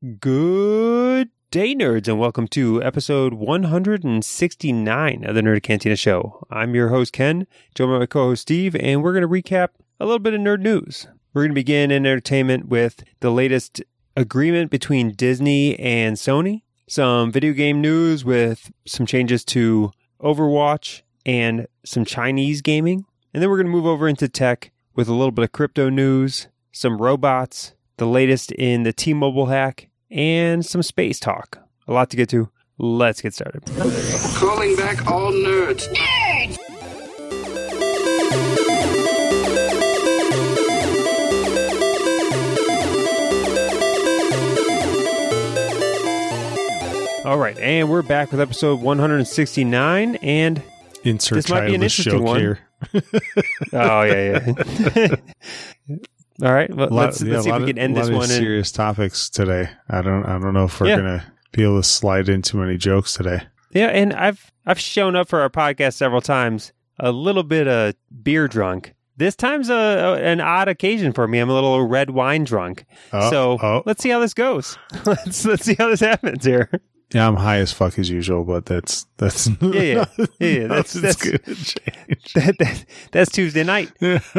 Good day, nerds, and welcome to episode 169 of the Nerd Cantina Show. I'm your host, Ken, joined by my co-host, Steve, and we're going to recap a little bit of nerd news. We're going to begin in entertainment with the latest agreement between Disney and Sony, some video game news with some changes to Overwatch, and some Chinese gaming. And then we're going to move over into tech with a little bit of crypto news, some robots, the latest in the T-Mobile hack, and some space talk. A lot to get to. Let's get started. Calling back all nerds. Nerds! All right, and we're back with episode 169, and insert this might be an interesting one. Here. Oh, yeah. All right, well, let's see if we can end this one. Serious topics today. I don't know if we're gonna be able to slide in too many jokes today. Yeah, and I've shown up for our podcast several times, a little bit of beer drunk. This time's an odd occasion for me. I'm a little red wine drunk. Let's see how this goes. Let's see how this happens here. Yeah, I'm high as fuck as usual, but that's That's good change. That's Tuesday night.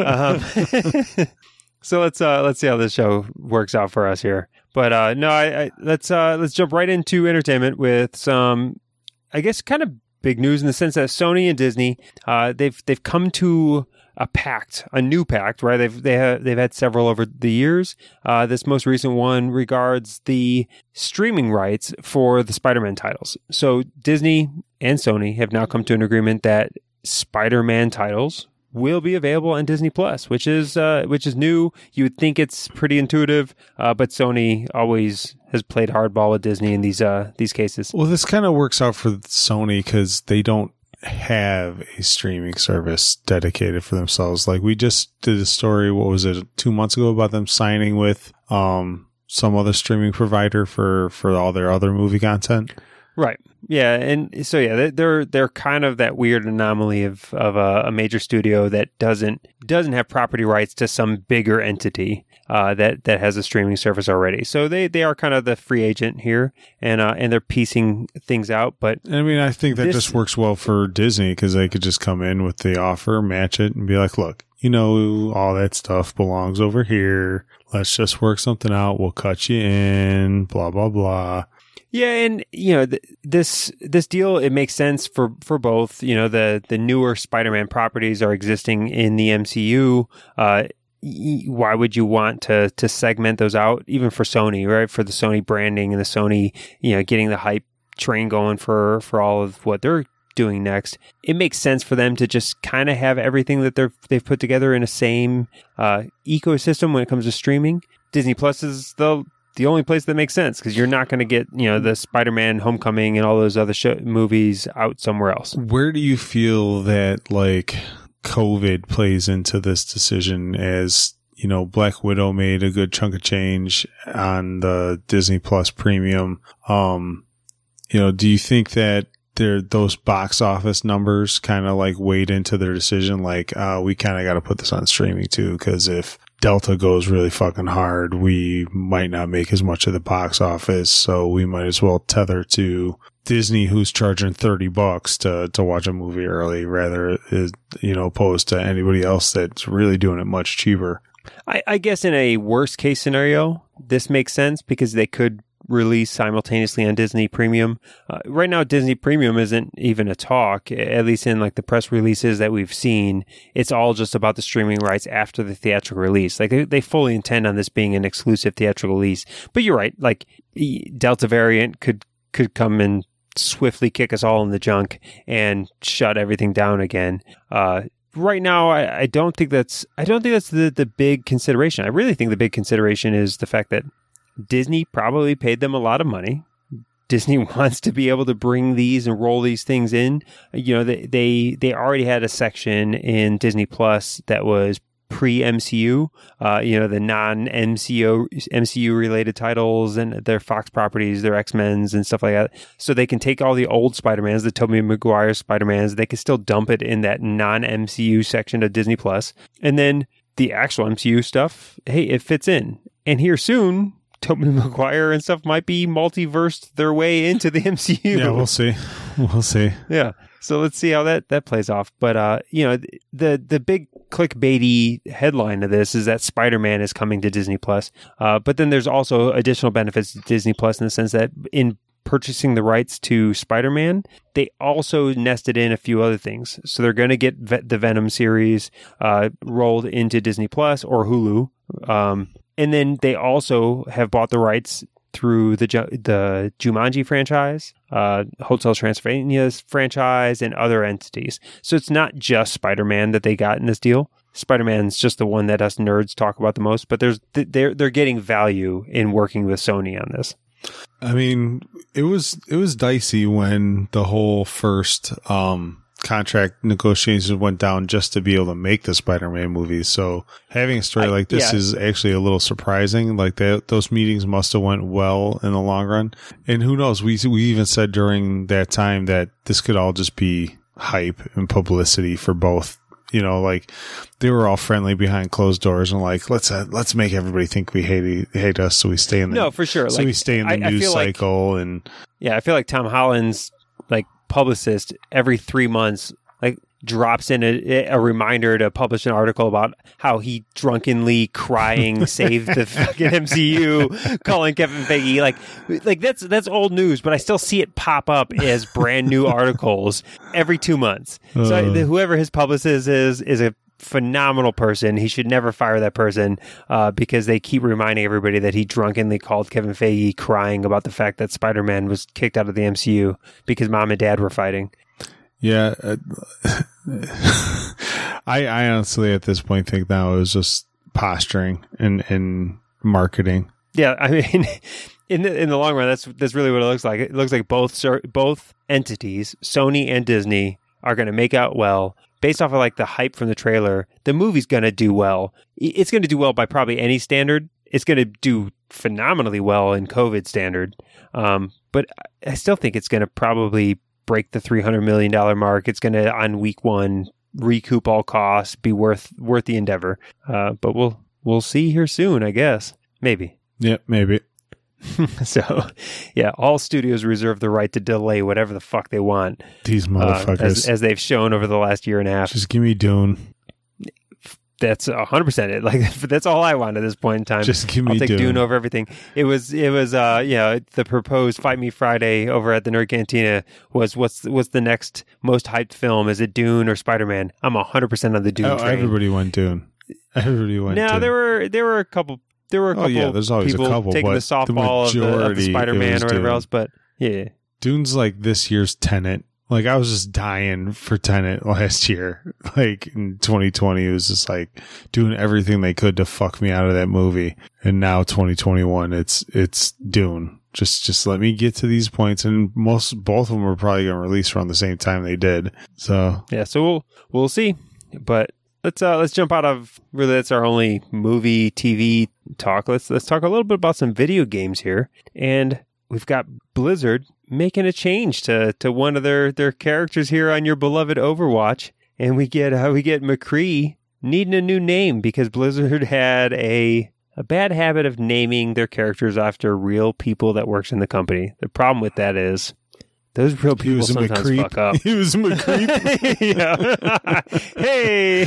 So let's see how this show works out for us here. But let's jump right into entertainment with some, I guess, kind of big news in the sense that Sony and Disney they've come to a new pact, right? They've had several over the years. This most recent one regards the streaming rights for the Spider-Man titles. So Disney and Sony have now come to an agreement that Spider-Man titles will be available on Disney Plus, which is new. You would think it's pretty intuitive, but Sony always has played hardball with Disney in these cases. Well, this kind of works out for Sony because they don't have a streaming service dedicated for themselves. Like we just did a story, what was it, 2 months ago, about them signing with some other streaming provider for all their other movie content. Right. Yeah, and so they're kind of that weird anomaly of a major studio that doesn't have property rights to some bigger entity that has a streaming service already. So they are kind of the free agent here, and they're piecing things out. But I mean, I think that just works well for Disney because they could just come in with the offer, match it, and be like, "Look, all that stuff belongs over here. Let's just work something out. We'll cut you in. Blah blah blah." Yeah, and this deal, it makes sense for both. The newer Spider-Man properties are existing in the MCU. Why would you want to segment those out, even for Sony, right? For the Sony branding and the Sony, getting the hype train going for all of what they're doing next. It makes sense for them to just kind of have everything that they've put together in a same ecosystem when it comes to streaming. Disney Plus is the only place that makes sense because you're not going to get, the Spider-Man Homecoming and all those other movies out somewhere else. Where do you feel that COVID plays into this decision? As Black Widow made a good chunk of change on the Disney Plus Premium. Do you think that those box office numbers kind of weighed into their decision? We kind of got to put this on streaming too, because if Delta goes really fucking hard, we might not make as much of the box office, so we might as well tether to Disney, who's charging $30 to watch a movie early, rather opposed to anybody else that's really doing it much cheaper. I guess in a worst case scenario, this makes sense because they could release simultaneously on Disney Premium. Right now, Disney Premium isn't even a talk, at least in the press releases that we've seen. It's all just about the streaming rights after the theatrical release. They fully intend on this being an exclusive theatrical release. But you're right, Delta variant could come and swiftly kick us all in the junk and shut everything down again. Right now, I don't think that's the big consideration. I really think the big consideration is the fact that Disney probably paid them a lot of money. Disney wants to be able to bring these and roll these things in. They already had a section in Disney Plus that was pre-MCU, the non-MCU related titles and their Fox properties, their X-Men's and stuff like that. So they can take all the old Spider-Mans, the Tobey Maguire Spider-Mans, they can still dump it in that non-MCU section of Disney Plus. And then the actual MCU stuff, hey, it fits in. And here soon, Tobey Maguire and stuff might be multiversed their way into the MCU. Yeah, we'll see. We'll see. Yeah. So let's see how that plays off. But, the big clickbaity headline of this is that Spider-Man is coming to Disney Plus. But then there's also additional benefits to Disney Plus in the sense that in purchasing the rights to Spider-Man, they also nested in a few other things. So they're going to get the Venom series rolled into Disney Plus or Hulu. And then they also have bought the rights through the Jumanji franchise, Hotel Transylvania's franchise, and other entities. So it's not just Spider-Man that they got in this deal. Spider-Man's just the one that us nerds talk about the most, but they're getting value in working with Sony on this. I mean, it was dicey when the whole first contract negotiations went down just to be able to make the Spider-Man movies. So having a story like this is actually a little surprising. Like those meetings must have went well in the long run. And who knows? We even said during that time that this could all just be hype and publicity for both. Like they were all friendly behind closed doors and like let's make everybody think we hate us, so we stay in the no for sure. So we stay in the news cycle and I feel like Tom Holland's like publicist every 3 months like drops in a reminder to publish an article about how he drunkenly crying saved the fucking MCU, calling Kevin Feige like that's old news, but I still see it pop up as brand new articles every 2 months. So whoever his publicist is a phenomenal person. He should never fire that person because they keep reminding everybody that he drunkenly called Kevin Feige crying about the fact that Spider-Man was kicked out of the MCU because mom and dad were fighting. Yeah. I honestly at this point think now it was just posturing and marketing. Yeah, I mean, in the long run, that's really what it looks like. It looks like both entities, Sony and Disney, are going to make out well. Based off of like the hype from the trailer, the movie's going to do well. It's going to do well by probably any standard. It's going to do phenomenally well in COVID standard. But I still think it's going to probably break the $300 million mark. It's going to, on week one, recoup all costs, be worth the endeavor. But we'll see here soon, I guess. Maybe. Yeah, maybe. So, yeah, all studios reserve the right to delay whatever the fuck they want. These motherfuckers. As they've shown over the last year and a half. Just give me Dune. That's 100% it. Like, that's all I want at this point in time. Just give me I'll take Dune over everything. It was the proposed Fight Me Friday over at the Nerd Cantina was what's the next most hyped film? Is it Dune or Spider-Man? I'm 100% on the Dune train. Everybody went Dune. Everybody went Dune. No, there were a couple. There were a couple. There's always people a couple taking the softball of the Spider-Man or whatever else. But yeah, Dune's like this year's Tenet. Like I was just dying for Tenet last year. Like in 2020, it was just like doing everything they could to fuck me out of that movie. And now 2021, it's Dune. Just let me get to these points, and both of them are probably going to release around the same time they did. So yeah, so we'll see, but. Let's jump out of really. That's our only movie TV talk. Let's talk a little bit about some video games here, and we've got Blizzard making a change to one of their characters here on your beloved Overwatch, and we get McCree needing a new name because Blizzard had a bad habit of naming their characters after real people that works in the company. The problem with that is. Those real people sometimes fuck up. He was a McCreep. Yeah. Hey.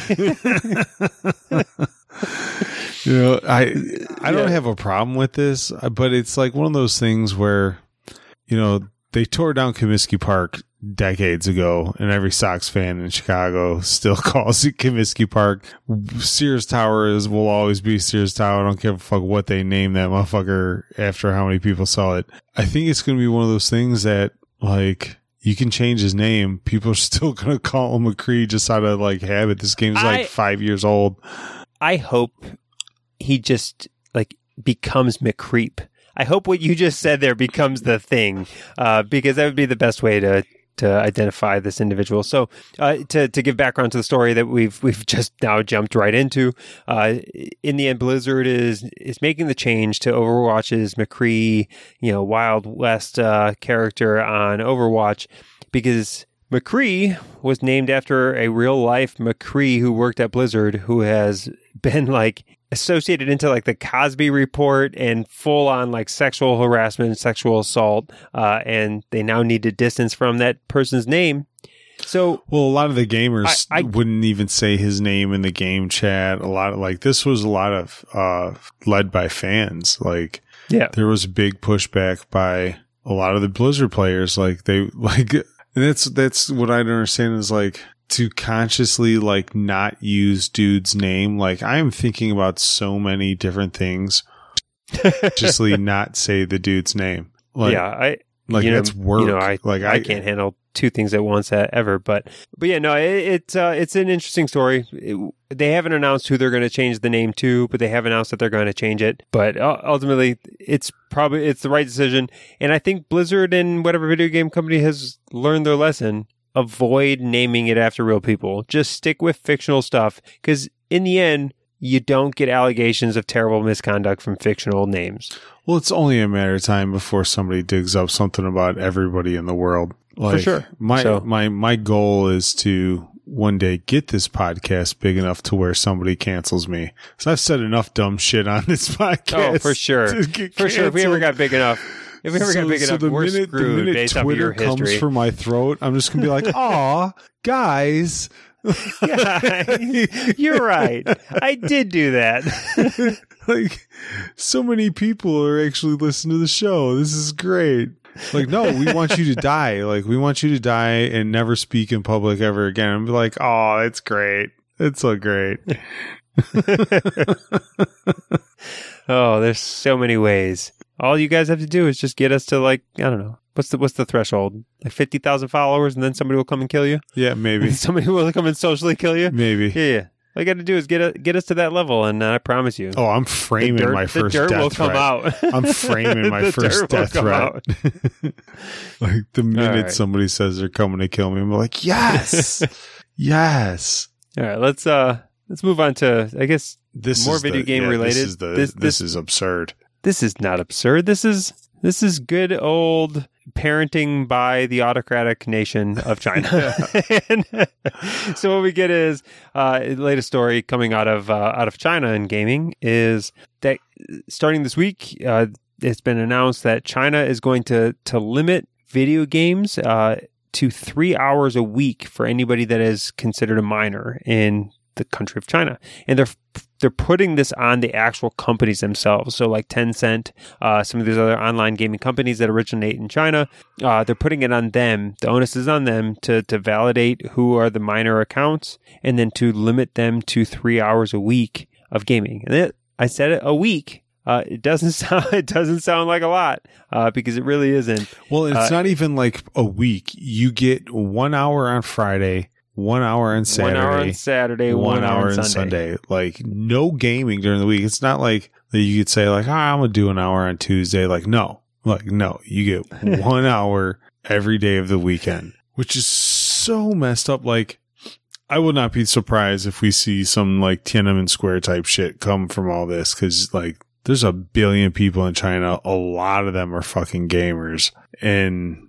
I don't have a problem with this, but it's like one of those things where, they tore down Comiskey Park decades ago, and every Sox fan in Chicago still calls it Comiskey Park. Sears Tower will always be Sears Tower. I don't give a fuck what they name that motherfucker after how many people saw it. I think it's going to be one of those things that, like, you can change his name. People are still going to call him McCree just out of, like, habit. This game's, 5 years old. I hope he just, becomes McCreep. I hope what you just said there becomes the thing, because that would be the best way to identify this individual. So, to give background to the story that we've just now jumped right into, in the end, Blizzard is making the change to Overwatch's McCree, Wild West character on Overwatch, because McCree was named after a real life McCree who worked at Blizzard, who has been associated into like the Cosby Report and full on like sexual harassment, sexual assault, and they now need to distance from that person's name. So, well, a lot of the gamers wouldn't even say his name in the game chat. A lot of like this was a lot of led by fans. Like, yeah, there was a big pushback by a lot of the Blizzard players. Like they like, and that's what I don't understand is like to consciously like not use dude's name. Like I am thinking about so many different things. Just not say the dude's name. Like, yeah, that's work. I can't handle two things at once ever, but yeah, no, it's an interesting story. They haven't announced who they're going to change the name to, but they have announced that they're going to change it. But ultimately, it's the right decision. And I think Blizzard and whatever video game company has learned their lesson. Avoid naming it after real people. Just stick with fictional stuff, because in the end, you don't get allegations of terrible misconduct from fictional names. Well, it's only a matter of time before somebody digs up something about everybody in the world. Like, for sure. My goal is to one day get this podcast big enough to where somebody cancels me. So I've said enough dumb shit on this podcast. Oh, for sure. For sure. If we ever got big enough, we're screwed based off of your history. Comes from my throat, I'm just going to be like, aw, guys. You're right. I did do that. Like, so many people are actually listening to the show. This is great. Like, no, we want you to die. Like, we want you to die and never speak in public ever again. And be like, oh, it's great. It's so great. Oh, there's so many ways. All you guys have to do is just get us to, like, I don't know. What's the threshold? Like 50,000 followers, and then somebody will come and kill you? Yeah, maybe. Somebody will come and socially kill you? Maybe. Yeah. All you got to do is get us to that level, and I promise you. Oh, I'm framing my first death threat. The dirt will come out. I'm framing my first death threat. Like the minute somebody says they're coming to kill me, I'm like, yes, yes. All right, let's move on to, I guess, more video game related. This is absurd. This is not absurd. This is good old parenting by the autocratic nation of China. And so what we get is the latest story coming out of China in gaming is that starting this week, it's been announced that China is going to limit video games to 3 hours a week for anybody that is considered a minor in the country of China. And they're putting this on the actual companies themselves. So like Tencent, some of these other online gaming companies that originate in China, they're putting it on them. The onus is on them to validate who are the minor accounts and then to limit them to 3 hours a week of gaming. And I said it, a week. It doesn't sound like a lot because it really isn't. Well, it's not even like a week. You get 1 hour on Friday, 1 hour on Saturday, 1 hour on Saturday, 1 hour on Sunday. Like no gaming during the week. It's not like that you could say like, I'm going to do an hour on Tuesday. Like, no, you get 1 hour every day of the weekend, which is so messed up. Like, I would not be surprised if we see some like Tiananmen Square type shit come from all this. 'Cause like there's a billion people in China. A lot of them are fucking gamers. And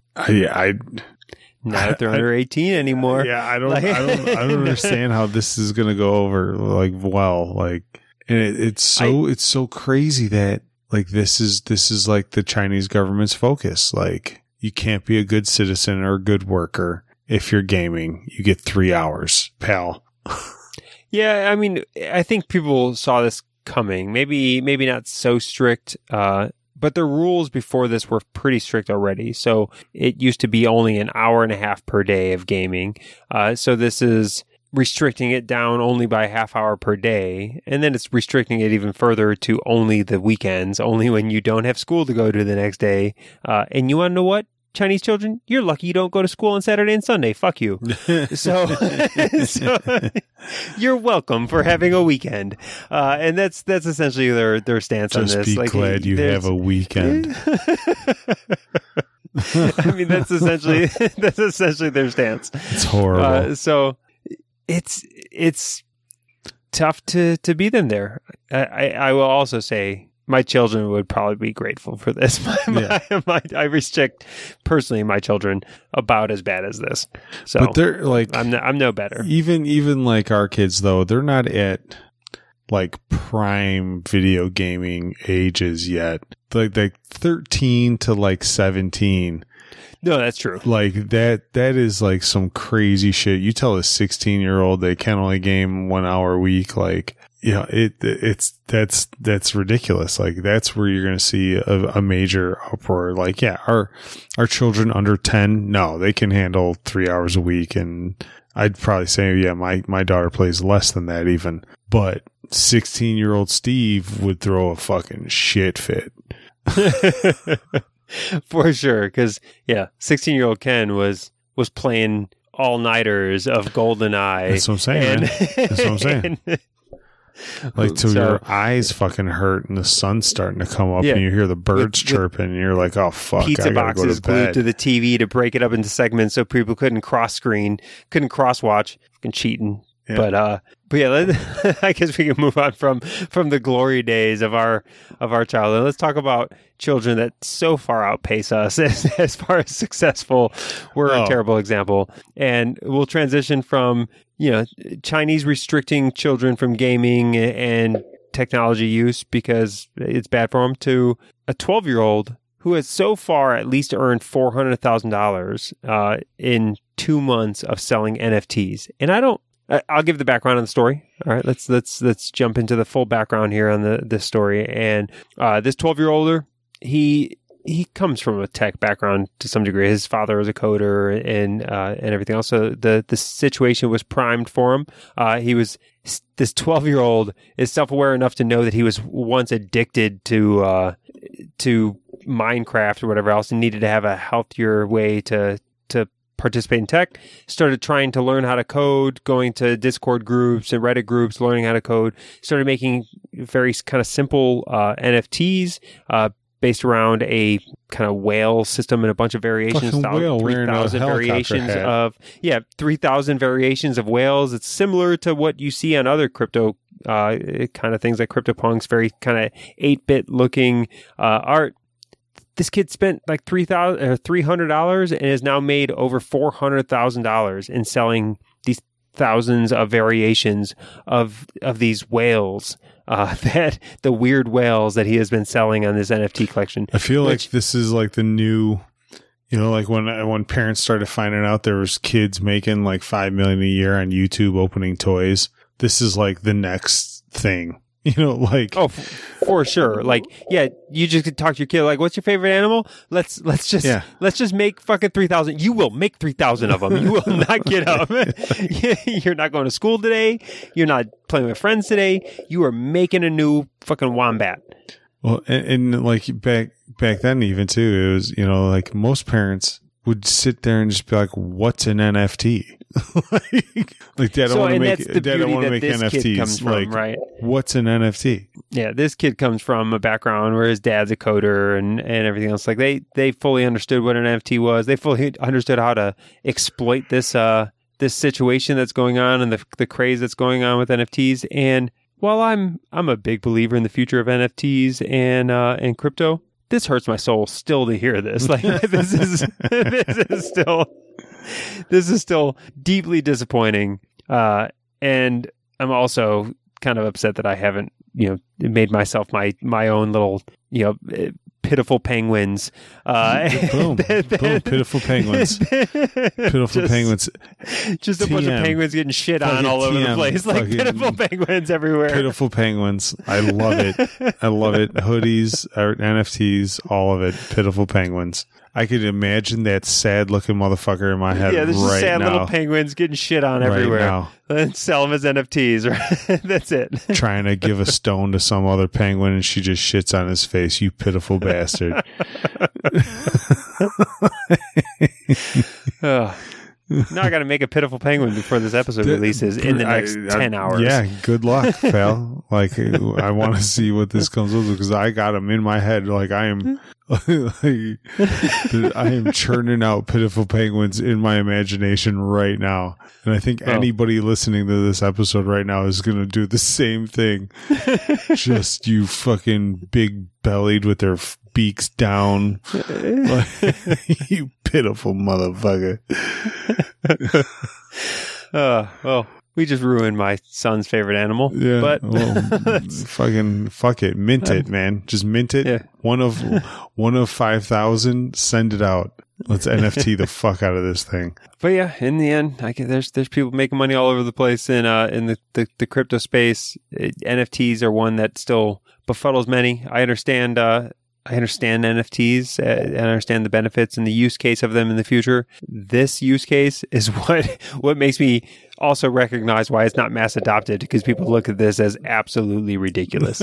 not if they're under 18 anymore. Yeah, I don't understand how this is going to go over like well, like, and it's so crazy that like this is like the Chinese government's focus. Like, you can't be a good citizen or a good worker if you're gaming. You get 3 hours, pal. Yeah, I mean, I think people saw this coming. Maybe not so strict. But the rules before this were pretty strict already. So it used to be only an hour and a half per day of gaming. So this is restricting it down only by a half hour per day. And then it's restricting it even further to only the weekends, only when you don't have school to go to the next day. And you want to know what? Chinese children, you're lucky you don't go to school on Saturday and Sunday. Fuck you. So you're welcome for having a weekend. And that's essentially their stance on this. Just be like, glad you have a weekend. I mean, that's essentially their stance. It's horrible. So it's tough to be them there. I will also say, my children would probably be grateful for this. I restrict personally my children about as bad as this. So, but they're like, I'm no better. Even like our kids though, they're not at like prime video gaming ages yet. Like 13 to like 17. No, that's true. Like that is like some crazy shit. You tell a 16-year-old they can only game 1 hour a week, like, that's ridiculous. Like that's where you're going to see a major uproar. Like, yeah, our children under 10, no, they can handle 3 hours a week. And I'd probably say, yeah, my daughter plays less than that even, but 16-year-old Steve would throw a fucking shit fit. For sure. Cause 16-year-old Ken was playing all-nighters of GoldenEye. That's what I'm saying, man. That's what I'm saying. Like till your eyes fucking hurt and the sun's starting to come up and you hear the birds chirping and you're like, oh fuck, pizza boxes glued to the TV to break it up into segments so people couldn't cross watch. Fucking cheating. Yeah. But yeah, I guess we can move on from the glory days of our childhood. Let's talk about children that so far outpace us as far as successful. We're a terrible example, and we'll transition from Chinese restricting children from gaming and technology use because it's bad for them to a 12-year-old who has so far at least earned $400,000 in 2 months of selling NFTs, and I'll give the background on the story. All right, let's jump into the full background here on this story. And this 12-year-older, he comes from a tech background to some degree. His father was a coder and everything else. So the situation was primed for him. This 12-year-old is self-aware enough to know that he was once addicted to Minecraft or whatever else, and needed to have a healthier way to participate in tech. Started trying to learn how to code, going to Discord groups and Reddit groups, learning how to code. Started making very kind of simple NFTs based around a kind of whale system and a bunch of variations. 3,000 variations of 3,000 variations of whales. It's similar to what you see on other crypto kind of things like CryptoPunks, very kind of 8-bit looking art. This kid spent like $300 and has now made over $400,000 in selling these thousands of variations of these whales, that the weird whales that he has been selling on this NFT collection. I feel like this is like the new, like when parents started finding out there was kids making like $5 million a year on YouTube opening toys. This is like the next thing. For sure. Like, you just could talk to your kid like, what's your favorite animal? Let's just make fucking 3,000. You will make 3,000 of them. You will not get up. You're not going to school today. You're not playing with friends today. You are making a new fucking wombat. Well, and like back then even too, it was, like most parents would sit there and just be like, what's an NFT? like Dad, I want to make NFTs. Like, right? What's an NFT? Yeah, this kid comes from a background where his dad's a coder and everything else. Like they fully understood what an NFT was. They fully understood how to exploit this situation that's going on and the craze that's going on with NFTs. And while I'm a big believer in the future of NFTs and crypto, this hurts my soul still to hear this. Like this is still deeply disappointing. And I'm also kind of upset that I haven't, made myself my own little, pitiful penguins. Boom, pitiful penguins. Pitiful penguins. Just a bunch of penguins getting shit on all over the place. Like pitiful penguins everywhere. Pitiful penguins. I love it. I love it. Hoodies, NFTs, all of it. Pitiful penguins. I could imagine that sad looking motherfucker in my head right now. Yeah, there's sad little penguins getting shit on everywhere. Now. And sell them as NFTs. Right? That's it. Trying to give a stone to some other penguin and she just shits on his face. You pitiful bastard. Now I got to make a pitiful penguin before this episode releases in the next 10 hours. Yeah, good luck, pal. Like, I want to see what this comes with because I got them in my head. Like, I am churning out pitiful penguins in my imagination right now. And I think anybody listening to this episode right now is going to do the same thing. Just you fucking big bellied with their beaks down. You pitiful motherfucker. Well, We just ruined my son's favorite animal. Yeah, but fucking fuck it, mint it, man. Just mint it. Yeah. One of 5,000. Send it out. Let's NFT the fuck out of this thing. But yeah, in the end, there's people making money all over the place in the crypto space. NFTs are one that still befuddles many. I understand NFTs and I understand the benefits and the use case of them in the future. This use case is what makes me also recognize why it's not mass adopted, because people look at this as absolutely ridiculous.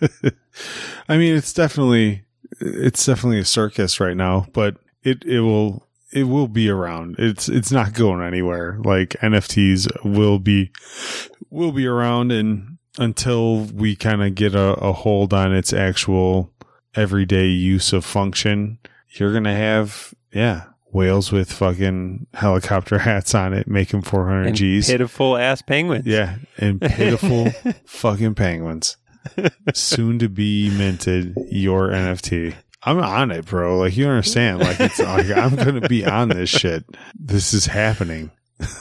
I mean, it's definitely a circus right now, but it will be around. It's not going anywhere. Like, NFTs will be around, and until we kind of get a hold on its actual everyday use of function, you're gonna have whales with fucking helicopter hats on it making 400 and G's, pitiful ass penguins. Yeah, and pitiful fucking penguins. Soon to be minted, your NFT. I'm on it, bro. Like, you understand? Like, it's like, I'm gonna be on this shit. This is happening.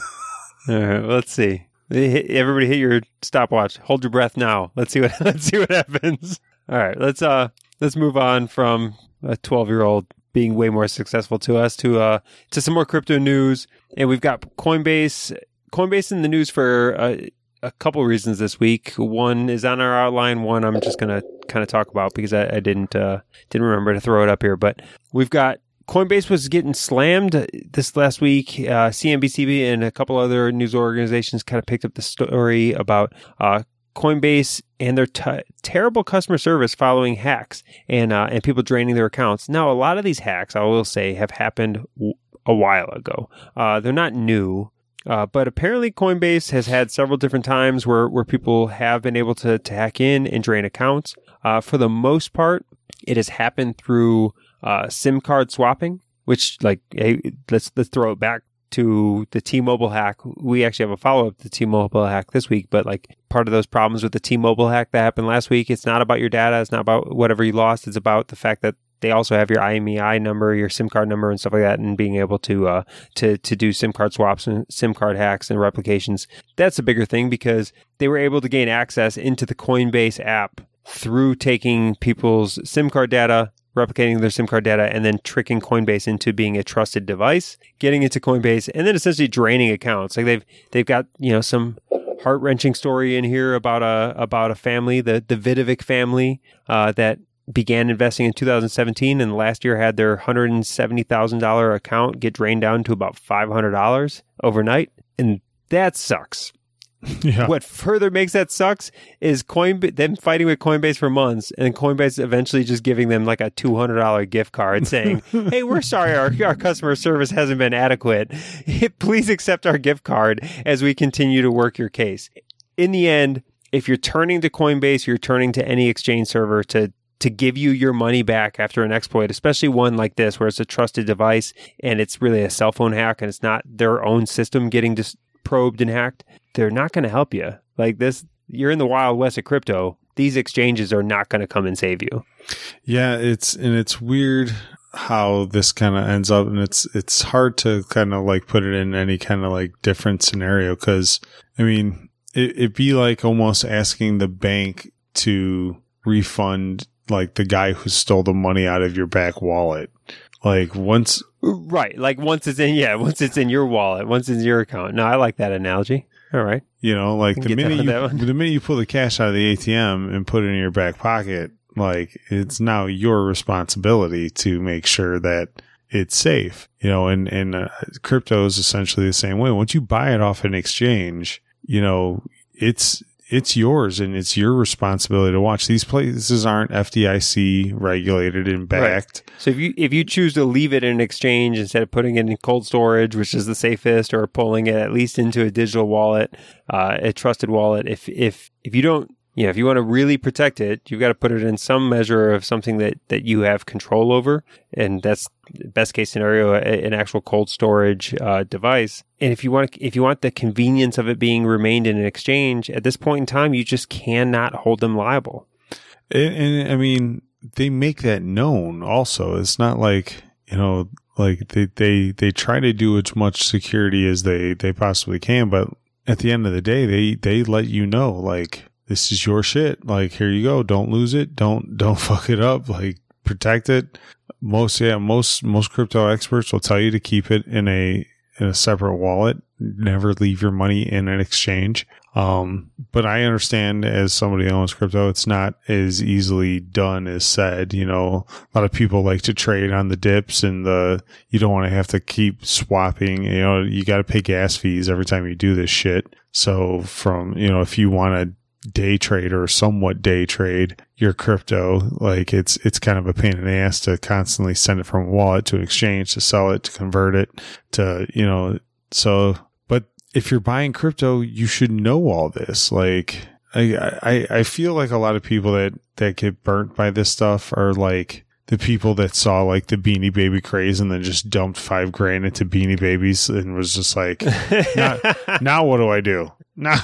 All right, let's see. Everybody, hit your stopwatch. Hold your breath now. Let's see what happens. All right, let's move on from a 12-year-old being way more successful to us to some more crypto news. And we've got Coinbase in the news for a couple reasons this week. One is on our outline. One I'm just going to kind of talk about because I didn't remember to throw it up here. But we've got Coinbase was getting slammed this last week. CNBC and a couple other news organizations kind of picked up the story about Coinbase and their terrible customer service following hacks and people draining their accounts. Now, a lot of these hacks, I will say, have happened a while ago. They're not new, but apparently Coinbase has had several different times where people have been able to hack in and drain accounts. For the most part, it has happened through SIM card swapping, which, like, hey, let's throw it back to the T-Mobile hack. We actually have a follow-up to the T-Mobile hack this week, but like part of those problems with the T-Mobile hack that happened last week, it's not about your data, it's not about whatever you lost, it's about the fact that they also have your IMEI number, your SIM card number, and stuff like that, and being able to do SIM card swaps and SIM card hacks and replications. That's a bigger thing because they were able to gain access into the Coinbase app through taking people's SIM card data, replicating their SIM card data, and then tricking Coinbase into being a trusted device, getting into Coinbase, and then essentially draining accounts. Like they've got, some heart-wrenching story in here about a family, the Vidovic family, that began investing in 2017 and last year had their $170,000 account get drained down to about $500 overnight, and that sucks. Yeah. What further makes that sucks is them fighting with Coinbase for months, and Coinbase eventually just giving them like a $200 gift card saying, hey, we're sorry our customer service hasn't been adequate. Please accept our gift card as we continue to work your case. In the end, if you're turning to Coinbase, you're turning to any exchange server to give you your money back after an exploit, especially one like this where it's a trusted device and it's really a cell phone hack and it's not their own system getting probed and hacked. They're not going to help you. Like this, you're in the Wild West of crypto. These exchanges are not going to come and save you. Yeah, it's weird how this kind of ends up, and it's hard to kind of like put it in any kind of like different scenario, because I mean it'd be like almost asking the bank to refund like the guy who stole the money out of your back wallet. Like once it's in your wallet, once it's in your account. No, I like that analogy. All right. Like the minute you pull the cash out of the ATM and put it in your back pocket, like it's now your responsibility to make sure that it's safe. And crypto is essentially the same way. Once you buy it off an exchange, it's yours and it's your responsibility to watch. These places aren't FDIC regulated and backed. Right. So if you choose to leave it in an exchange instead of putting it in cold storage, which is the safest, or pulling it at least into a digital wallet, a trusted wallet, if you don't, if you want to really protect it, you've got to put it in some measure of something that you have control over. And that's best case scenario, an actual cold storage device. And if you want the convenience of it being remained in an exchange, at this point in time, you just cannot hold them liable. And I mean, they make that known also. It's not like, like they try to do as much security as they possibly can, but at the end of the day, they let you know, like, this is your shit. Like, here you go. Don't lose it. Don't fuck it up. Like, protect it. Most crypto experts will tell you to keep it in a separate wallet. Never leave your money in an exchange. But I understand, as somebody who owns crypto, it's not as easily done as said. You know, a lot of people like to trade on the dips, and you don't want to have to keep swapping. You know, you got to pay gas fees every time you do this shit. So if you want to day trade or somewhat day trade your crypto, like it's kind of a pain in the ass to constantly send it from a wallet to an exchange, to sell it, to convert it, but if you're buying crypto, you should know all this. Like, I feel like a lot of people that get burnt by this stuff are like the people that saw like the Beanie Baby craze and then just dumped $5,000 into Beanie Babies and was just like, now what do I do? Now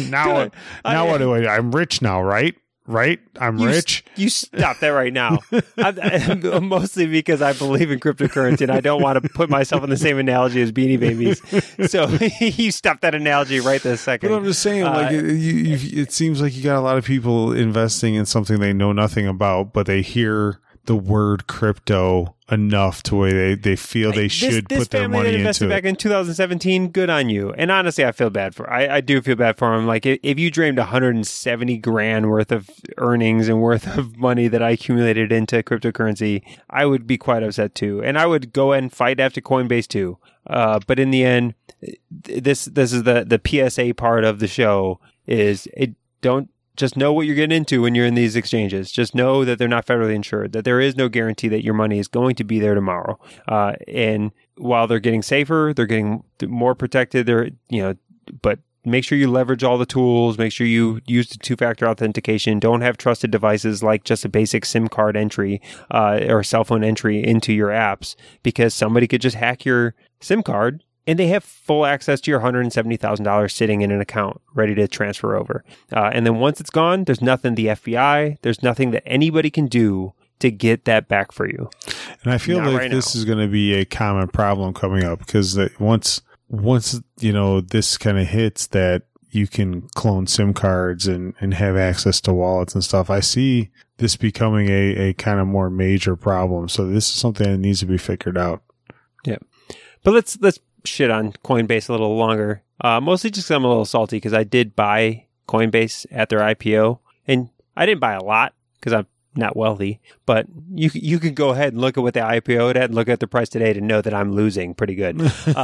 what do I do? I'm rich now, right? Right? I'm rich. You stop that right now. Mostly because I believe in cryptocurrency and I don't want to put myself in the same analogy as Beanie Babies. So you stop that analogy right this second. But I'm just saying, like, it seems like you got a lot of people investing in something they know nothing about, but they hear the word crypto enough to where they feel they should put their money into it. This family that invested back in 2017, good on you. And honestly, I feel bad I do feel bad for them. Like, if you dreamed $170,000 worth of earnings and worth of money that I accumulated into cryptocurrency, I would be quite upset too. And I would go and fight after Coinbase too. But in the end, this is the PSA part of the show is just know what you're getting into when you're in these exchanges. Just know that they're not federally insured, that there is no guarantee that your money is going to be there tomorrow. And while they're getting safer, they're getting more protected. But make sure you leverage all the tools. Make sure you use the two-factor authentication. Don't have trusted devices like just a basic SIM card entry or cell phone entry into your apps, because somebody could just hack your SIM card and they have full access to your $170,000 sitting in an account ready to transfer over. And then once it's gone, there's nothing the FBI, there's nothing that anybody can do to get that back for you. And I feel like this is going to be a common problem coming up, because once this kind of hits that you can clone SIM cards and have access to wallets and stuff, I see this becoming a kind of more major problem. So this is something that needs to be figured out. Yeah. But let's shit on Coinbase a little longer. Mostly just because I'm a little salty, because I did buy Coinbase at their IPO, and I didn't buy a lot because I'm not wealthy, but you could go ahead and look at what they IPO'd at and look at the price today to know that I'm losing pretty good.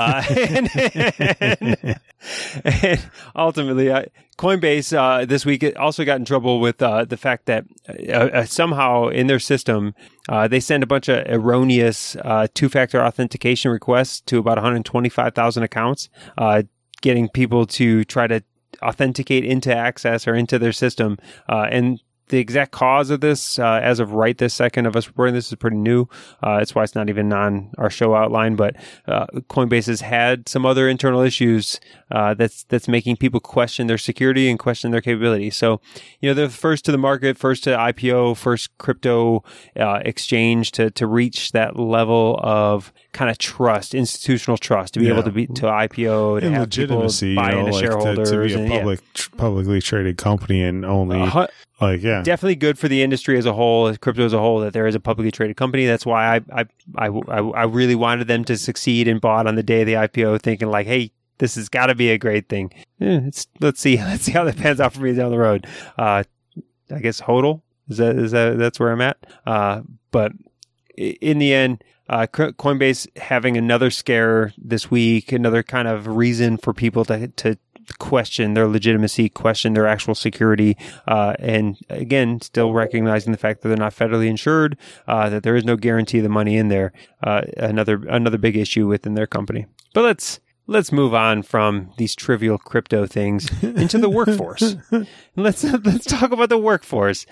And ultimately, Coinbase this week also got in trouble with the fact that somehow in their system, they send a bunch of erroneous two-factor authentication requests to about 125,000 accounts, getting people to try to authenticate into Access or into their system. And the exact cause of this, as of right this second of us reporting this, is pretty new. That's why it's not even on our show outline. But Coinbase has had some other internal issues that's making people question their security and question their capability. So, they're the first to the market, first to IPO, first crypto exchange to reach that level of kind of trust, institutional trust, to be able to IPO, to and have legitimacy, people buy into shareholders, to be a publicly traded company and only. Definitely good for the industry as a whole, crypto as a whole, that there is a publicly traded company. That's why I really wanted them to succeed and bought on the day of the IPO, thinking like, hey, this has got to be a great thing. Let's see how that pans out for me down the road. I guess HODL that's where I'm at. But in the end, Coinbase having another scare this week, another kind of reason for people to question their legitimacy, question their actual security, and again, still recognizing the fact that they're not federally insured, that there is no guarantee of the money in there. Another big issue within their company. But let's move on from these trivial crypto things into the workforce. Let's talk about the workforce.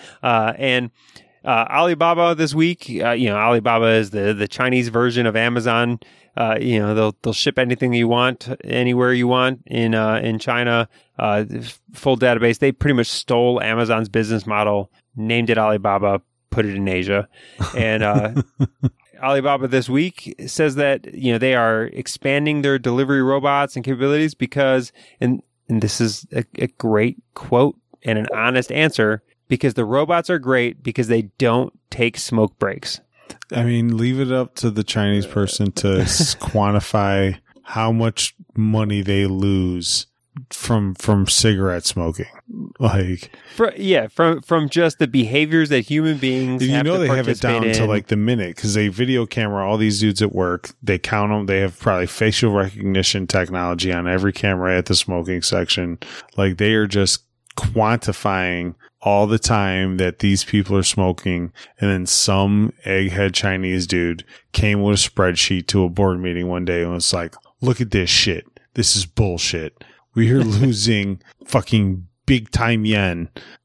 Alibaba this week, Alibaba is the Chinese version of Amazon. They'll ship anything you want, anywhere you want in China. Full database. They pretty much stole Amazon's business model, named it Alibaba, put it in Asia. And Alibaba this week says that they are expanding their delivery robots and capabilities because and this is a great quote and an honest answer, because the robots are great because they don't take smoke breaks. I mean, leave it up to the Chinese person to quantify how much money they lose from cigarette smoking. Like, from just the behaviors that human beings you have know, to they have it down participate to in. like the minute, because they video camera all these dudes at work. They count them. They have probably facial recognition technology on every camera at the smoking section. Like, they are just quantifying all the time that these people are smoking. And then some egghead Chinese dude came with a spreadsheet to a board meeting one day and was like, look at this shit. This is bullshit. We are losing fucking big time yen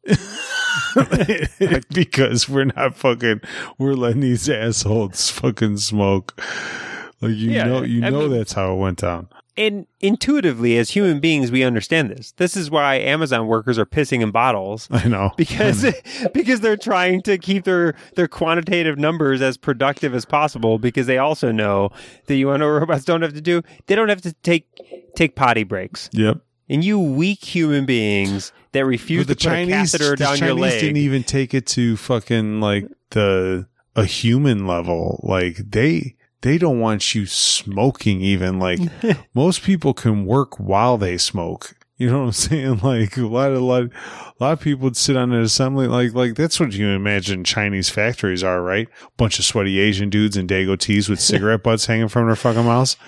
because we're letting these assholes fucking smoke. Like, you know, that's how it went down. And intuitively, as human beings, we understand this. This is why Amazon workers are pissing in bottles. I know. Because they're trying to keep their quantitative numbers as productive as possible, because they also know that you want to know what robots don't have to do? They don't have to take potty breaks. Yep. And you weak human beings that refuse to put a catheter down your leg. The Chinese didn't even take it to fucking like a human level. Like, they don't want you smoking even. Like, most people can work while they smoke. You know what I'm saying? Like, a lot of people would sit on an assembly. Like that's what you imagine Chinese factories are, right? Bunch of sweaty Asian dudes in Dago tees with cigarette butts hanging from their fucking mouths.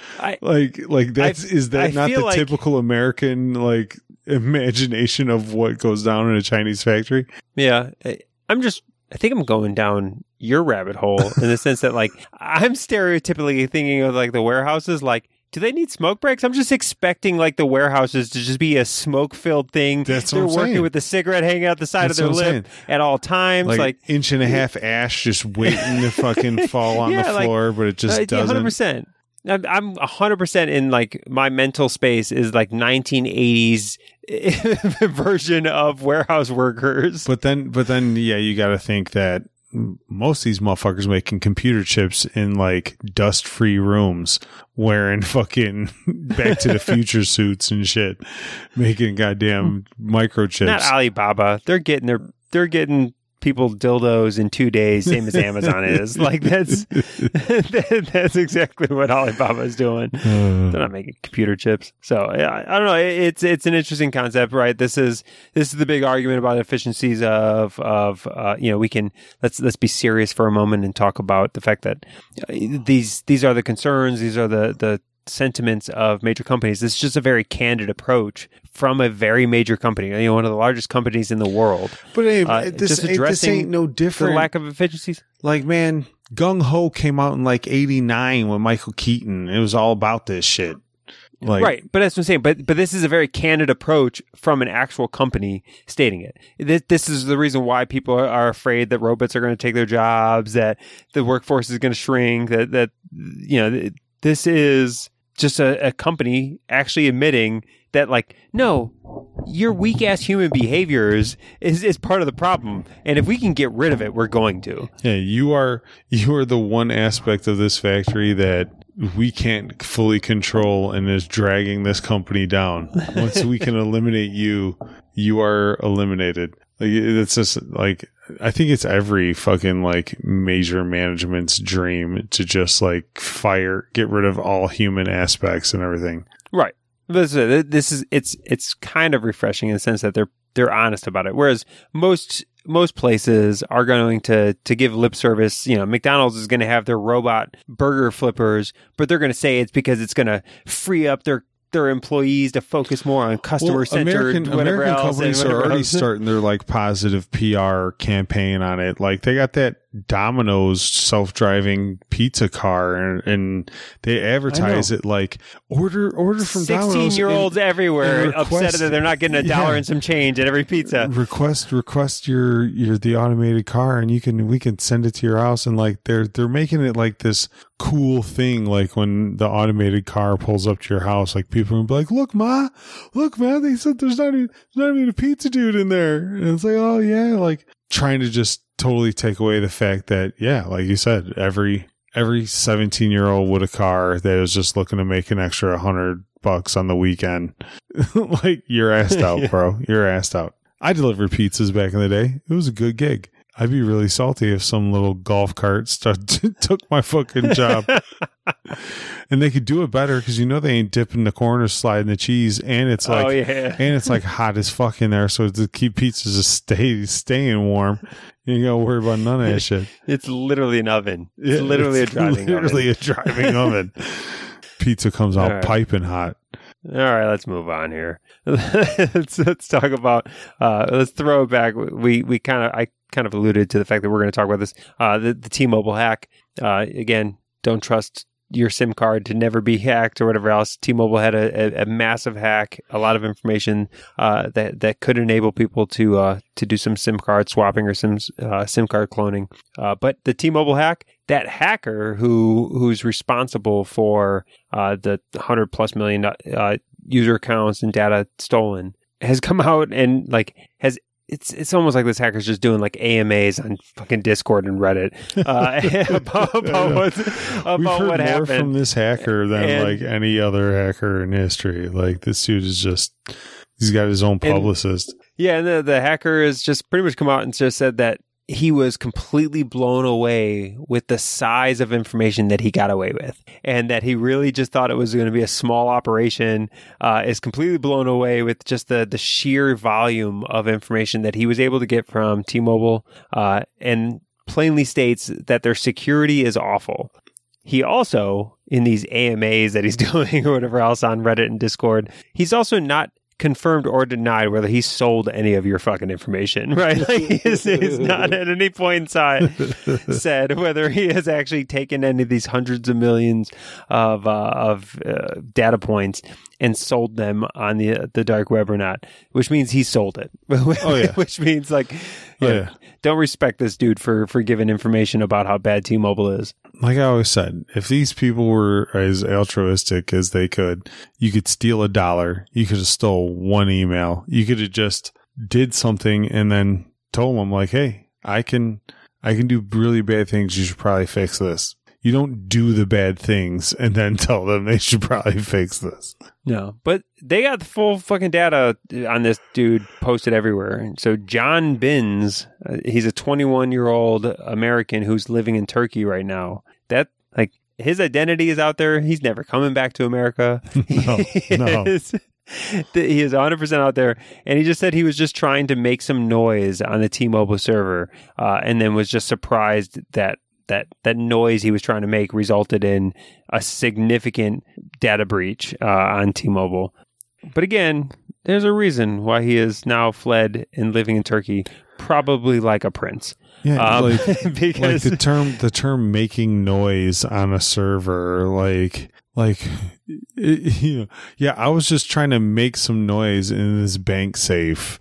Is that not the typical American, like, imagination of what goes down in a Chinese factory? Yeah. I think I'm going down your rabbit hole in the sense that, like, I'm stereotypically thinking of like the warehouses, like, do they need smoke breaks? I'm just expecting like the warehouses to just be a smoke-filled thing. That's They're what I'm working saying. with the cigarette hanging out the side of their lip at all times. Like inch and a half ash just waiting to fucking fall on the floor, but it just doesn't. 100%. I'm 100% in, like, my mental space is like 1980s version of warehouse workers. But then, yeah, you got to think that most of these motherfuckers making computer chips in like dust-free rooms, wearing fucking Back to the Future suits and shit, making goddamn microchips. Not Alibaba. They're getting people dildos in 2 days, same as Amazon is. Like, that's exactly what Alibaba is doing. They're not making computer chips. So I don't know. It's an interesting concept, right? This is the big argument about efficiencies of we can let's be serious for a moment and talk about the fact that these are the concerns. These are the sentiments of major companies. This is just a very candid approach from a very major company, one of the largest companies in the world. But hey, this ain't no different. The lack of efficiencies. Like, man, Gung Ho came out in like '89 with Michael Keaton. It was all about this shit. Like, right, but that's what I'm saying. But this is a very candid approach from an actual company stating it. This is the reason why people are afraid that robots are going to take their jobs, that the workforce is going to shrink. That this is just a company actually admitting that, like, no, your weak ass human behaviors is part of the problem, and if we can get rid of it, we're going to. Yeah, you are the one aspect of this factory that we can't fully control and is dragging this company down. Once we can eliminate you, you are eliminated. Like, it's just like, I think it's every fucking like major management's dream to just like get rid of all human aspects and everything. Right. It's kind of refreshing in the sense that they're honest about it. Whereas most places are going to give lip service. McDonald's is going to have their robot burger flippers, but they're going to say it's because it's going to free up their employees to focus more on customer-centered American companies are already starting their like positive PR campaign on it. Like, they got that Domino's self-driving pizza car, and they advertise it like order from Domino's. 16-year-olds everywhere upset that they're not getting $1 and some change at every pizza. Request the automated car, and we can send it to your house. And like they're making it like this cool thing. Like, when the automated car pulls up to your house, like, people will be like, look, man, they said there's not even a pizza dude in there. And it's like, oh yeah, like trying to just totally take away the fact that, yeah, like you said, every 17-year-old with a car that is just looking to make an extra $100 $8 on the weekend. Like, you're assed out, bro. You're assed out. I delivered pizzas back in the day. It was a good gig. I'd be really salty if some little golf cart took my fucking job. And they could do it better because they ain't dipping the corners, sliding the cheese, and it's like, and it's like hot as fuck in there. So to keep pizzas just staying warm, you ain't gotta worry about none of that shit. It's literally an oven. It's literally a driving oven. Pizza comes out piping hot. All right, let's move on here. let's talk about. Let's throw it back. I kind of alluded to the fact that we're going to talk about this. The T-Mobile hack. Again, don't trust your SIM card to never be hacked or whatever else. T-Mobile had a massive hack, a lot of information that could enable people to do some SIM card swapping or SIM card cloning. But the T-Mobile hack, that hacker who's responsible for the 100+ million user accounts and data stolen has come out and it's almost like this hacker's just doing like AMAs on fucking Discord and Reddit about what happened. More from this hacker than like any other hacker in history. Like, this dude is he's got his own publicist. And the hacker has just pretty much come out and just said that he was completely blown away with the size of information that he got away with, and that he really just thought it was going to be a small operation. Is completely blown away with just the sheer volume of information that he was able to get from T-Mobile, and plainly states that their security is awful. He also, in these AMAs that he's doing or whatever else on Reddit and Discord, he's also not confirmed or denied whether he sold any of your fucking information, right? Like, he's not at any point inside said whether he has actually taken any of these hundreds of millions of data points and sold them on the dark web or not, which means he sold it. Which means don't respect this dude for giving information about how bad T-Mobile is. Like I always said, if these people were as altruistic as they could, you could steal $1. You could have stole one email. You could have just did something and then told them like, hey, I can do really bad things. You should probably fix this. You don't do the bad things and then tell them they should probably fix this. No, but they got the full fucking data on this dude posted everywhere. So John Binns, he's a 21-year-old American who's living in Turkey right now. That, like, his identity is out there. He's never coming back to America. No. He is 100% out there, and he just said he was just trying to make some noise on the T-Mobile server, and then was just surprised that noise he was trying to make resulted in a significant data breach on T-Mobile. But again, there's a reason why he is now fled and living in Turkey, probably like a prince. Yeah, because the term making noise on a server, I was just trying to make some noise in this bank safe.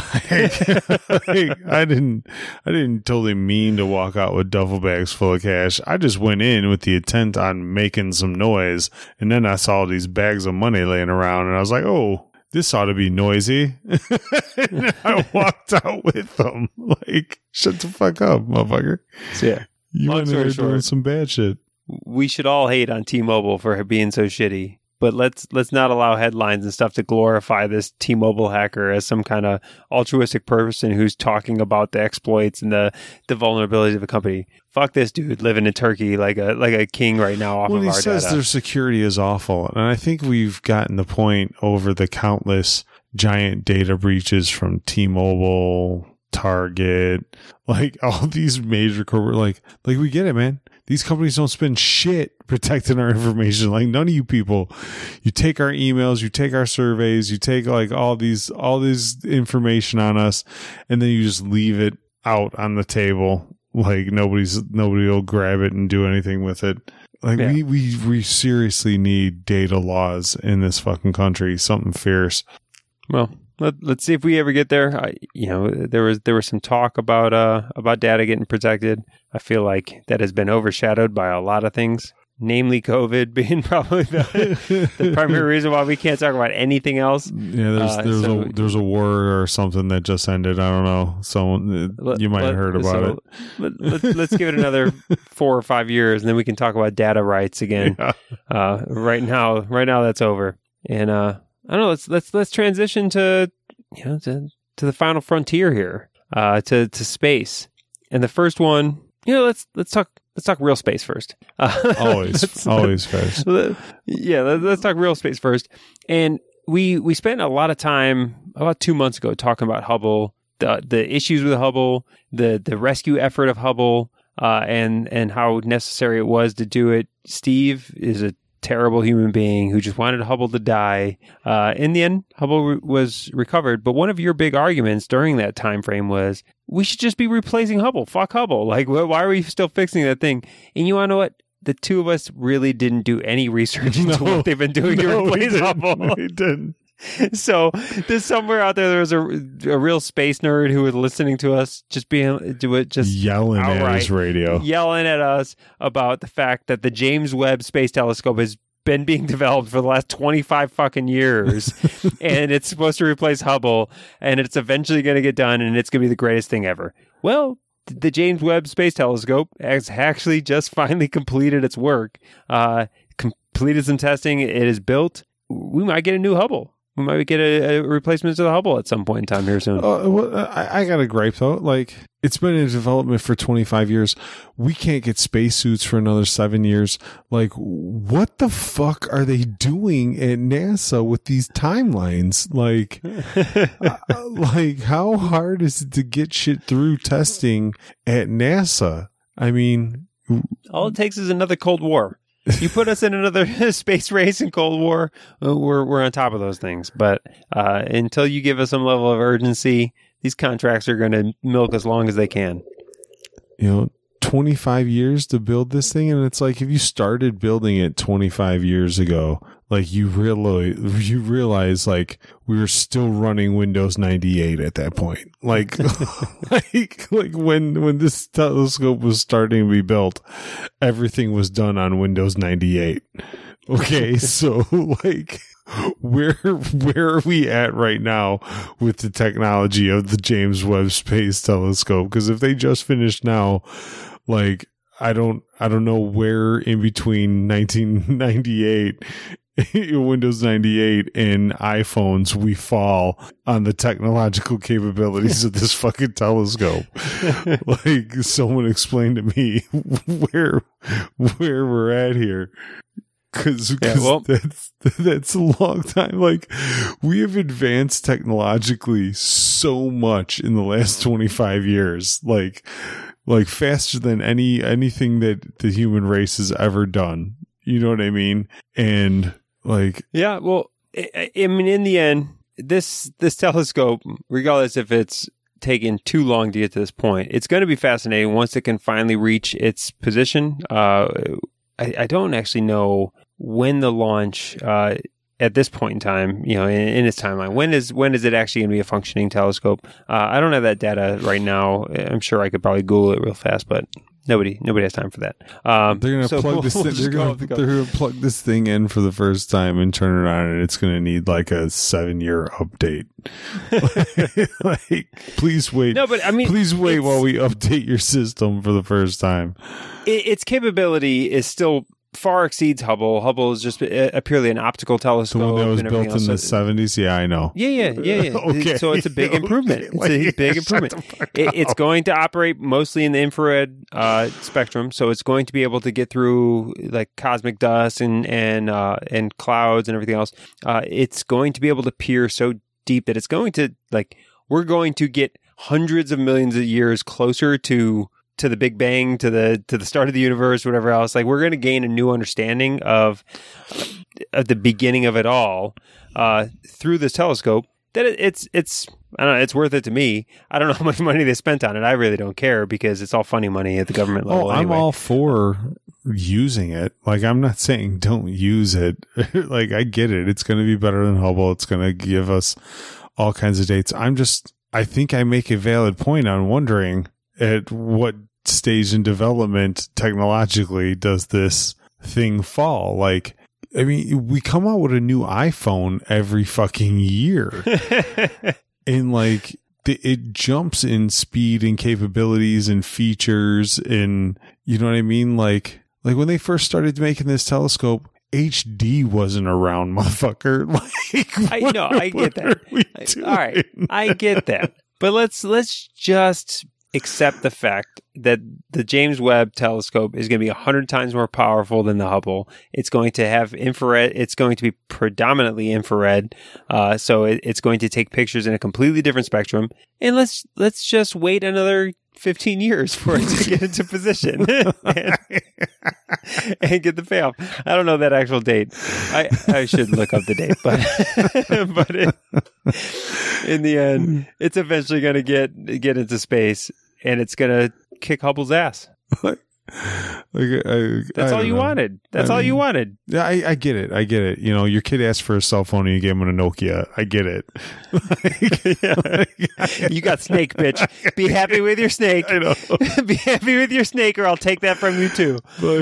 I didn't totally mean to walk out with duffel bags full of cash. I just went in with the intent on making some noise, and then I saw these bags of money laying around, and I was like, "Oh, this ought to be noisy." And I walked out with them. Like, shut the fuck up, motherfucker. So, yeah, you went in there doing some bad shit. We should all hate on T-Mobile for being so shitty. But let's not allow headlines and stuff to glorify this T-Mobile hacker as some kind of altruistic person who's talking about the exploits and the vulnerabilities of a company. Fuck this dude living in Turkey like a king right now off of our data. Well, he says their security is awful. And I think we've gotten the point over the countless giant data breaches from T-Mobile, Target, like all these major corporate, like we get it, man. These companies don't spend shit protecting our information. Like, none of you people, you take our emails, you take our surveys, you take like all these information on us, and then you just leave it out on the table. Like, nobody will grab it and do anything with it. Like, yeah. we seriously need data laws in this fucking country. Something fierce. Well, let's see if we ever get there. There was some talk about data getting protected. I feel like that has been overshadowed by a lot of things, namely COVID being probably the primary reason why we can't talk about anything else. Yeah, there's a war or something that just ended. I don't know. You might have heard about it. Let's give it another 4 or 5 years, and then we can talk about data rights again. Yeah. Right now that's over. And I don't know. Let's transition to to the final frontier here, to space. And the first one, let's talk real space first. Always first. Yeah, let's talk real space first. And we spent a lot of time about 2 months ago talking about Hubble, the issues with Hubble, the rescue effort of Hubble, and how necessary it was to do it. Steve is a terrible human being who just wanted Hubble to die. In the end, Hubble was recovered. But one of your big arguments during that time frame was we should just be replacing Hubble. Fuck Hubble. Like, why are we still fixing that thing? And you want to know what? The two of us really didn't do any research into what they've been doing to replace Hubble. We didn't. So there's somewhere out there was a real space nerd who was listening to us just yelling outright, at his radio, yelling at us about the fact that the James Webb Space Telescope has been being developed for the last 25 fucking years and it's supposed to replace Hubble and it's eventually going to get done and it's going to be the greatest thing ever. Well, the James Webb Space Telescope has actually just finally completed its work, completed some testing. It is built. We might get a new Hubble. We might get a replacement to the Hubble at some point in time here soon. I got a gripe though. Like, it's been in development for 25 years. We can't get spacesuits for another 7 years. Like, what the fuck are they doing at NASA with these timelines? Like, like, how hard is it to get shit through testing at NASA? I mean, all it takes is another Cold War. You put us in another space race and Cold War, we're on top of those things. But until you give us some level of urgency, these contracts are going to milk as long as they can. 25 years to build this thing, and it's like if you started building it 25 years ago, like you realize like we were still running Windows 98 at that point. Like like when this telescope was starting to be built, everything was done on Windows 98. Okay, so like where are we at right now with the technology of the James Webb Space Telescope? Because if they just finished now, like I don't know where in between 1998 Windows 98 and iPhones we fall on the technological capabilities of this fucking telescope. Like, someone explain to me where we're at here. Cause that's a long time. Like, we have advanced technologically so much in the last 25 years. Like faster than anything that the human race has ever done. You know what I mean? And like, yeah, well, I mean, in the end, this telescope, regardless if it's taken too long to get to this point, it's going to be fascinating once it can finally reach its position. I don't actually know when the launch, at this point in time, in its timeline, when is it actually going to be a functioning telescope? I don't have that data right now. I'm sure I could probably Google it real fast, but nobody has time for that. They're going to plug this. They're going to plug this thing in for the first time and turn it on, and it's going to need like a 7-year update. Like, please wait. No, but I mean, please wait while we update your system for the first time. Its capability is still far exceeds Hubble. Hubble is just purely an optical telescope. The one that was built in the 70s? Yeah, I know. Yeah. Okay. So it's a big improvement. It's a big improvement. It's going to operate mostly in the infrared spectrum, so it's going to be able to get through like cosmic dust and clouds and everything else. It's going to be able to peer so deep that it's going to, like, we're going to get hundreds of millions of years closer to the Big Bang, to the start of the universe, whatever else. Like, we're going to gain a new understanding of the beginning of it all through this telescope. That it's I don't know, it's worth it to me. I don't know how much money they spent on it. I really don't care because it's all funny money at the government level. I'm all for using it. Like, I'm not saying don't use it. Like, I get it. It's going to be better than Hubble. It's going to give us all kinds of dates. I think I make a valid point on wondering at what stage in development technologically does this thing fall? Like, I mean, we come out with a new iPhone every fucking year. And like, it jumps in speed and capabilities and features, and you know what I mean? Like when they first started making this telescope, HD wasn't around, motherfucker. Like, I know, I get that. All right, I get that. But let's just accept the fact that the James Webb Telescope is going to be 100 times more powerful than the Hubble. It's going to have infrared. It's going to be predominantly infrared. So it's going to take pictures in a completely different spectrum. And let's just wait another 15 years for it to get into position and get the payoff. I don't know that actual date. I should look up the date, but in the end, it's eventually going to get into space, and it's going to kick Hubble's ass. That's all you wanted. That's all you wanted. Yeah, I get it. I get it. You know, your kid asked for a cell phone and you gave him a Nokia. I get it. You got Snake, bitch. Be happy with your Snake. I know. Be happy with your Snake, or I'll take that from you too.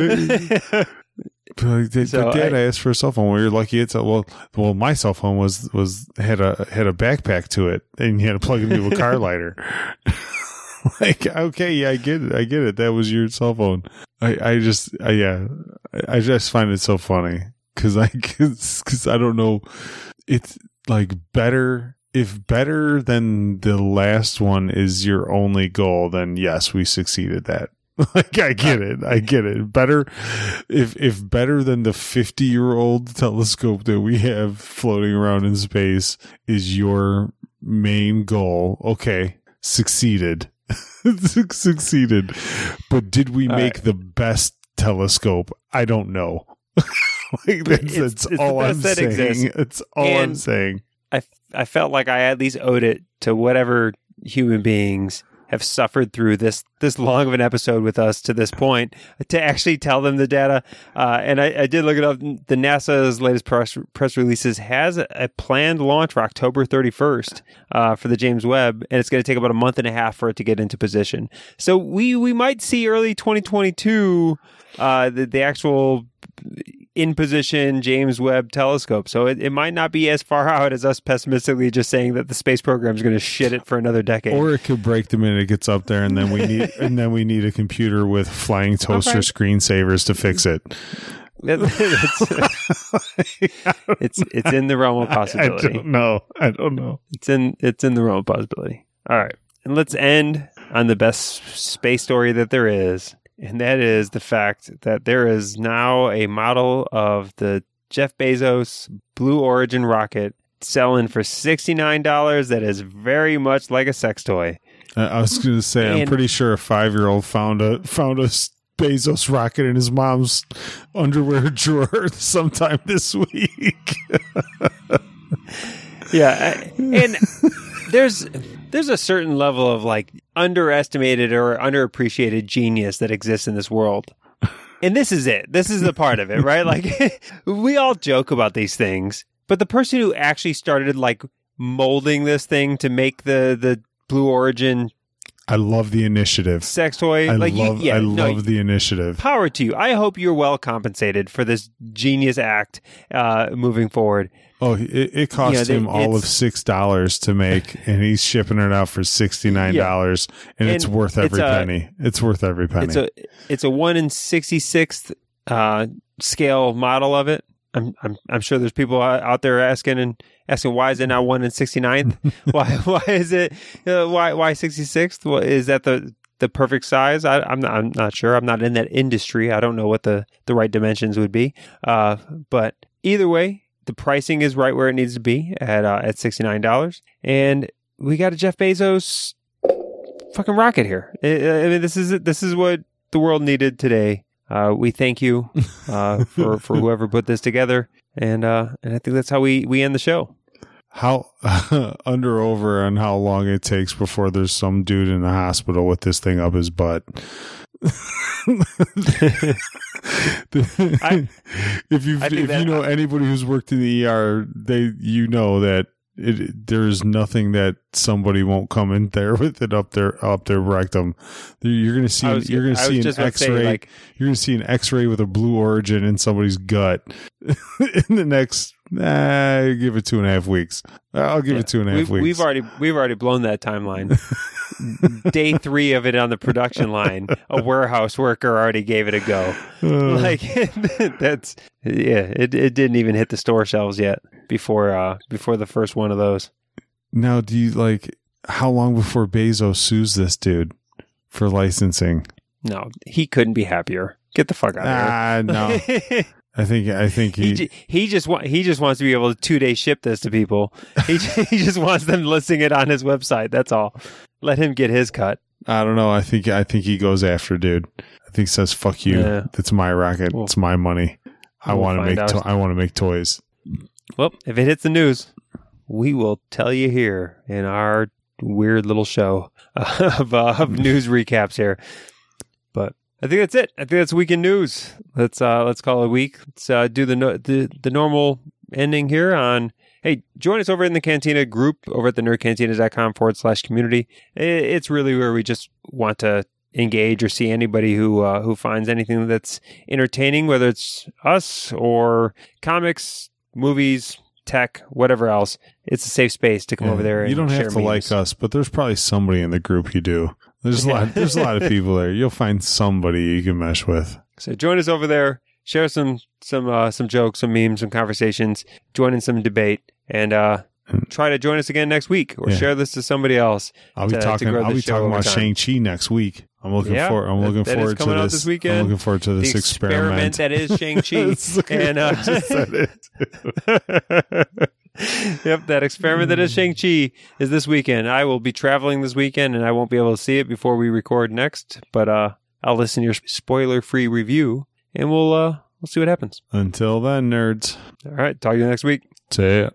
But Dad, I asked for a cell phone. You're lucky it's well. My cell phone had a backpack to it, and you had to plug it into a car lighter. Like, okay, yeah, I get it. That was your cell phone. I just find it so funny because I don't know. It's like better. If better than the last one is your only goal, then yes, we succeeded that. Like, I get it. Better, if better than the 50-year-old telescope that we have floating around in space is your main goal, okay, succeeded. Succeeded. But did we make the best telescope? I don't know. Like, that's all I'm saying. It's all I'm saying. I felt like I at least owed it to whatever human beings have suffered through this long of an episode with us to this point to actually tell them the data. And I did look it up. The NASA's latest press releases has a planned launch for October 31st for the James Webb, and it's going to take about a month and a half for it to get into position. So we might see early 2022 the actual in position James Webb Telescope. So it might not be as far out as us pessimistically just saying that the space program is going to shit it for another decade. Or it could break the minute it gets up there, and then we need a computer with flying toaster screensavers to fix it. It's in the realm of possibility. I don't know. It's in the realm of possibility. All right, and let's end on the best space story that there is. And that is the fact that there is now a model of the Jeff Bezos Blue Origin rocket selling for $69 that is very much like a sex toy. I was going to say, I'm pretty sure a 5-year-old found a Bezos rocket in his mom's underwear drawer sometime this week. Yeah, and there's a certain level of like underestimated or underappreciated genius that exists in this world. And this is it. This is the part of it, right? Like, we all joke about these things, but the person who actually started like molding this thing to make the Blue Origin, I love the initiative. Sex toy. I love the initiative. Power to you. I hope you're well compensated for this genius act moving forward. Oh, it cost him all of $6 to make, and he's shipping it out for $69, and it's worth every penny. It's worth every penny. It's a 1 in 66th scale model of it. I'm sure there's people out there asking why is it not 1 in 69th? why is it why 66th? Well, is that the perfect size? I'm not sure. I'm not in that industry. I don't know what the right dimensions would be. But either way, the pricing is right where it needs to be at $69, and we got a Jeff Bezos fucking rocket here. I mean, this is what the world needed today. We thank you for whoever put this together, and I think that's how we end the show. How over on how long it takes before there's some dude in the hospital with this thing up his butt. If you know anybody who's worked in the ER, you know that there's nothing that somebody won't come in there with it up their rectum. You're going to see an X-ray. You're going to see an X-ray with a Blue Origin in somebody's gut in the next Give it 2.5 weeks. I'll give it 2.5 weeks. We've already blown that timeline. Day 3 of it on the production line, a warehouse worker already gave it a go. Like that's it didn't even hit the store shelves yet before the first one of those. Now, do you like how long before Bezos sues this dude for licensing? No, he couldn't be happier. Get the fuck out of here. No. I think he just wants to be able to 2-day ship this to people. He just wants them listing it on his website. That's all. Let him get his cut. I don't know. I think he goes after dude. I think he says fuck you. Yeah. It's my rocket. It's my money. I want to make toys. Well, if it hits the news, we will tell you here in our weird little show of news recaps here. But I think that's it. I think that's weekend news. Let's call it a week. Let's do the normal ending here on. Hey, join us over in the Cantina group over at thenerdcantina.com/community. It's really where we just want to engage or see anybody who finds anything that's entertaining, whether it's us or comics, movies, tech, whatever else. It's a safe space to come over there. And you don't have to memes. like us, but there's probably somebody in the group you do. There's a lot of people there. You'll find somebody you can mesh with. So join us over there. Share some jokes, some memes, some conversations. Join in some debate, and try to join us again next week, or share this to somebody else. I'll be talking about Shang-Chi next week. I'm looking forward to this weekend. I'm looking forward to this experiment that is Shang-Chi. And yep, that experiment that is Shang-Chi is this weekend. I will be traveling this weekend, and I won't be able to see it before we record next. But I'll listen to your spoiler-free review, and we'll see what happens. Until then, nerds. All right, talk to you next week. See ya.